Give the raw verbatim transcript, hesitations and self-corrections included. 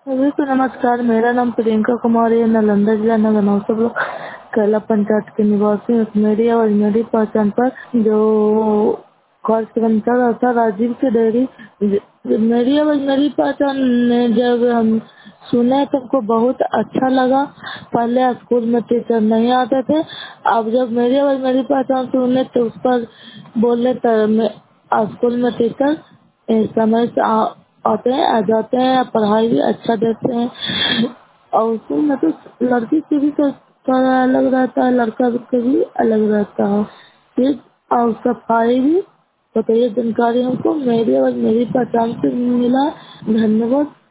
सभी को नमस्कार। मेरा नाम प्रियंका कुमारी है, नालंदा जिला नगर सब लोग कैला पंचायत के निवासी हूँ। मेरी और मेरी पहचान पर जो खर्च बनता रहता राजीव की डेयरी, मेरी और मेरी पहचान में जब हम सुने तो हमको बहुत अच्छा लगा। पहले स्कूल में टीचर नहीं आते थे, अब जब मेरी और मेरी पहचान सुने तो उस पर बोले तो मैं स्कूल में टीचर इस समय से आ, आते हैं आ जाते हैं, पढ़ाई भी अच्छा देते हैं। और उसमें मतलब लड़की के भी तो थोड़ा अलग रहता है, लड़का के भी अलग रहता है। फिर और सफाई भी, तो ये जानकारी हमको मेरी और मेरी पहचान से मिला। धन्यवाद।